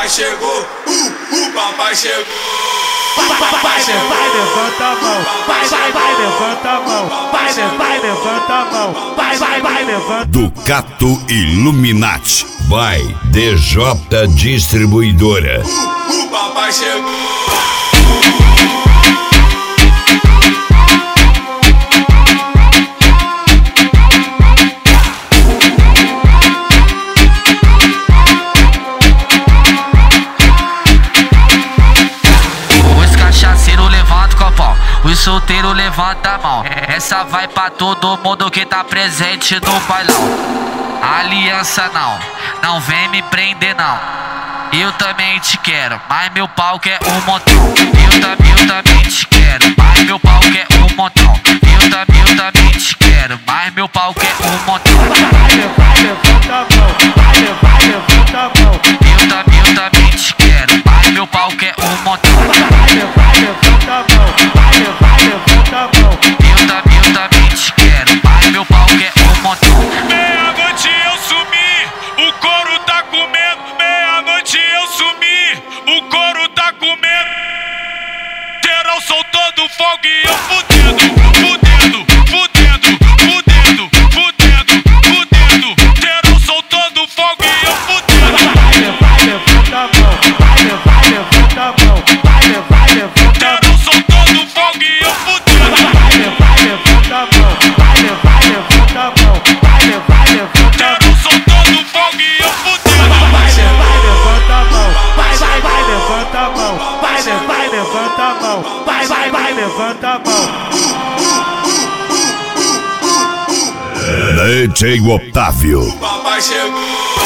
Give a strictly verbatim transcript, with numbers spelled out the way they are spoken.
papai chegou, uh, o papai chegou. Vai, vai, vai, levanta a mão. Vai, vai, vai, levanta a mão. Vai, vai, levanta a mão. Vai, vai, vai, levanta. Ducato Illuminati. Vai, D J Distribuidora. Uh, o papai chegou. Os solteiros levanta a mão. Essa vai pra todo mundo que tá presente no bailão. Aliança não, não vem me prender não. Eu também te quero, mas meu pau quer um montão. Eu, tam, eu também te quero, mas meu pau quer um montão. Eu, tam, eu também te quero, mas meu pau quer um montão. Vai, vai, levanta a mão. Vai, vai, levanta a mão. Eu, tam, eu também te quero, mas meu pau quer um montão. Vai, vai, levanta a mão. Vai, vai, levanta a mão. Eu, tam, eu também te quero, mas meu pau quer um montão. Meia-noite eu sumi, o couro tá comendo. Meia-noite eu sumi, o couro tá comendo. Geral soltando fogo e eu fudendo, fudendo, fudendo, fudendo, fudendo, fudendo. Geral soltando fogo e eu fudendo. Vai, vai, levanta a mão. Vai, vai, levanta a mão. Vai, vai, levanta a mão. Geral soltando fogo e eu fudendo. Vai, vai, levanta a mão. Vai, vai, levanta a mão. Vai, vai, levanta a mão. Geral soltando fogo e eu fudendo. Vai, vai, levanta a mão. Vai, vai, vai, levanta a mão. Vai, vai, levanta a mão. Vai, vai, vai, levanta a mão. D J Otávio. O papai chegou.